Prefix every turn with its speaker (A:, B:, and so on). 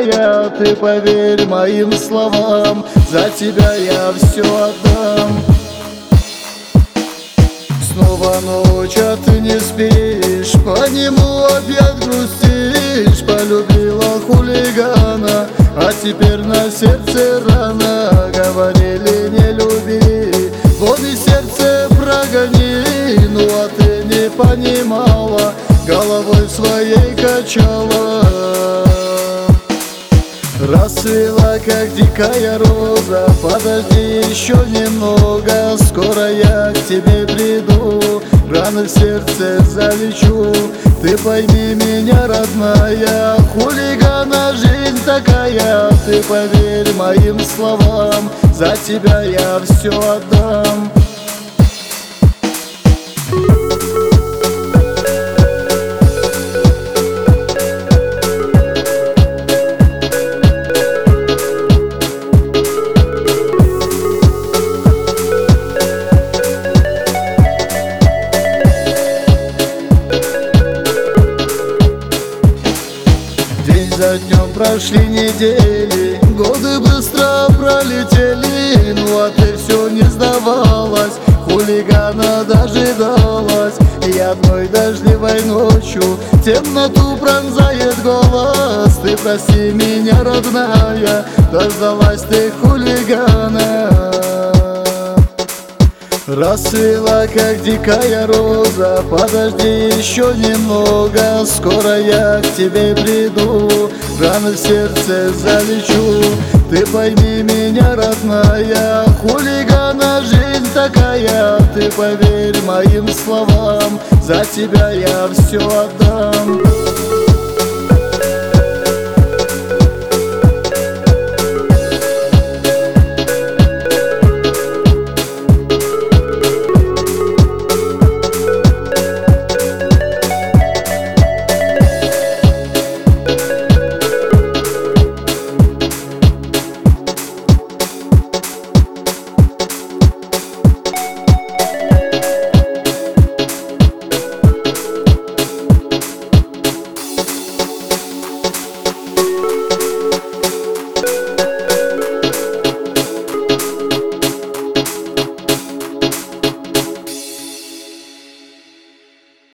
A: такая, ты поверь моим словам, за тебя я все отдам. Снова ночь, а ты не спишь, по нему опять грустишь. Полюбила хулигана, а теперь на сердце рана. Говорили, не люби, вот и сердце прогони. Ну а ты не понимала, головой своей качала. Расцвела, как дикая роза, подожди еще немного, скоро я к тебе приду, раны в сердце залечу. Ты пойми меня, родная, хулигана жизнь такая, ты поверь моим словам, за тебя я все отдам. За днем прошли недели, годы быстро пролетели. Ну а ты все не сдавалась, хулигана дожидалась. И одной дождливой ночью темноту пронзает голос. Ты прости меня, родная, дождалась ты хулигана. Расцвела, как дикая роза, подожди еще немного, скоро я к тебе приду, раны в сердце залечу. Ты пойми меня, родная, хулигана жизнь такая, ты поверь моим словам, за тебя я все отдам.